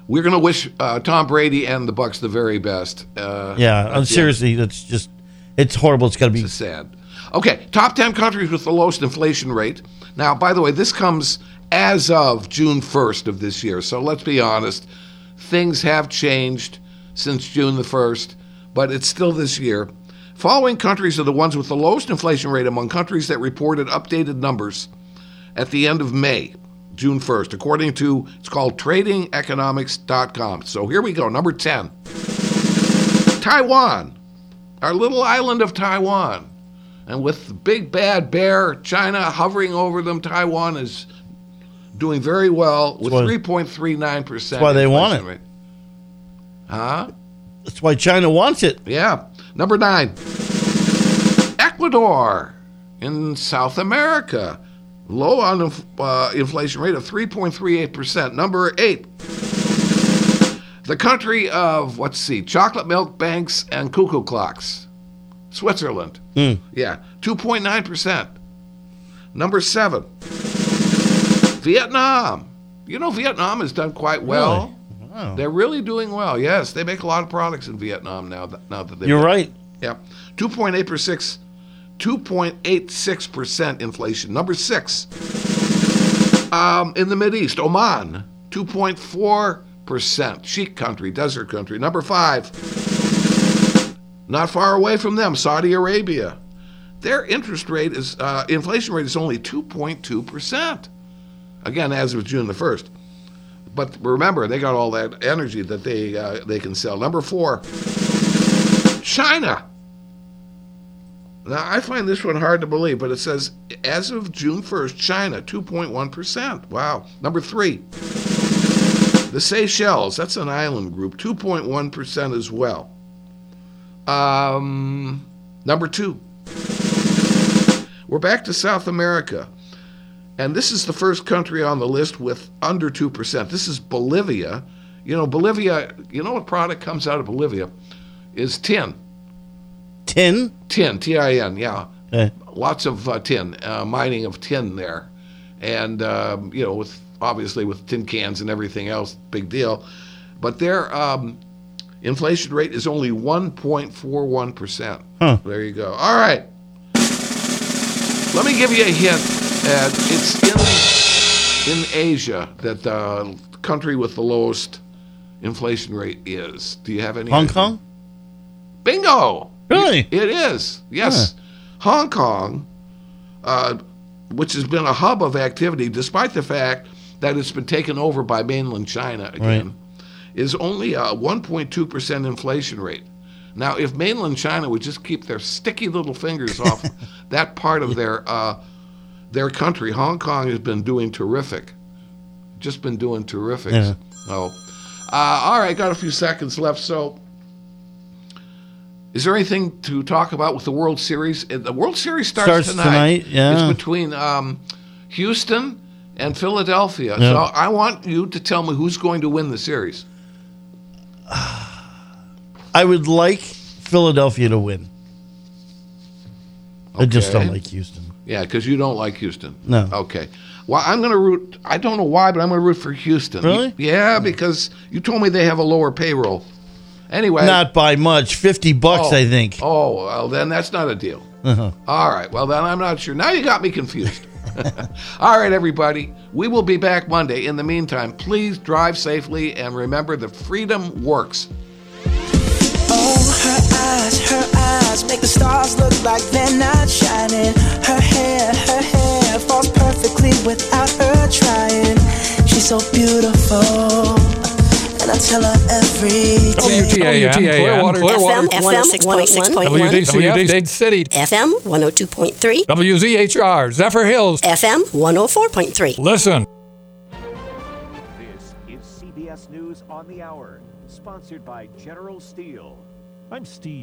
we're going to wish uh, Tom Brady and the Bucs the very best. Uh, Yeah, I'm seriously, that's just, it's horrible. It's got to be It's sad. Okay, top ten countries with the lowest inflation rate. Now, by the way, this comes as of June first of this year. So let's be honest, things have changed since June the first, but it's still this year. Following countries are the ones with the lowest inflation rate among countries that reported updated numbers at the end of May, June first, according to, it's called trading economics dot com. So here we go, number ten. Taiwan, our little island of Taiwan. And with the big bad bear, China hovering over them, Taiwan is doing very well with why- three point three nine percent. That's why they want inflation rate. Huh? That's why China wants it. Yeah. Number nine, Ecuador in South America. Low on uh, inflation rate of three point three eight percent. Number eight, the country of, let's see, chocolate milk banks and cuckoo clocks. Switzerland. Mm. Yeah, two point nine percent. Number seven, Vietnam. You know, Vietnam has done quite well. Really? Wow. They're really doing well. Yes, they make a lot of products in Vietnam now. That, now that they You're right. Yeah, two point eight percent, two point eight six percent inflation. Number six, um, in the Mideast, Oman, two point four percent. Sheik country, desert country. Number five, not far away from them, Saudi Arabia. Their interest rate is, uh, inflation rate is only two point two percent. Again, as of June the first. But remember, they got all that energy that they uh, they can sell. Number four, China. Now, I find this one hard to believe, but it says, as of June first, China, two point one percent. Wow. Number three, the Seychelles. That's an island group, two point one percent as well. Um, number two, we're back to South America. And this is the first country on the list with under two percent. This is Bolivia. You know, Bolivia, you know what product comes out of Bolivia? Is tin. Tin? Tin, T I N, yeah. Okay. Lots of uh, tin, uh, mining of tin there. And, um, you know, with obviously with tin cans and everything else, big deal. But their um, inflation rate is only one point four one percent. Huh. There you go. All right. Let me give you a hint. Ed. It's in in Asia that the country with the lowest inflation rate is. Do you have any Hong idea? Kong? Bingo! Really? It is, yes. Hong Kong, uh, which has been a hub of activity, despite the fact that it's been taken over by mainland China again, Right. is only a one point two percent inflation rate. Now, if mainland China would just keep their sticky little fingers off that part of their uh, their country, Hong Kong has been doing terrific. Just been doing terrific. Yeah. Oh, uh, all right, got a few seconds left, so... Is there anything to talk about with the World Series? Uh, The World Series starts, Starts tonight, yeah. It's between um, Houston and Philadelphia. Yeah. So I want you to tell me who's going to win the series. I would like Philadelphia to win. I just Okay. don't like Houston. Yeah, because you don't like Houston. No. Okay. Well, I'm going to root, I don't know why, but I'm going to root for Houston. Really? Yeah, because you told me they have a lower payroll. Anyway. Not by much. fifty bucks, Oh. I think. Oh, well, then that's not a deal. Uh-huh. All right. Well, then I'm not sure. Now you got me confused. All right, everybody. We will be back Monday. In the meantime, please drive safely and remember that freedom works. Oh, her eyes, her eyes make the stars look like they're not shining. Her hair, her hair falls perfectly without her trying. She's so beautiful, and I tell her every day. W T A M, Clearwater, Clearwater. F M one oh six point one. W D C F, Dade City. F M one oh two point three. W Z H R, Zephyr Hills. F M one oh four point three. Listen. This is C B S News on the Hour, sponsored by General Steel. I'm Steve.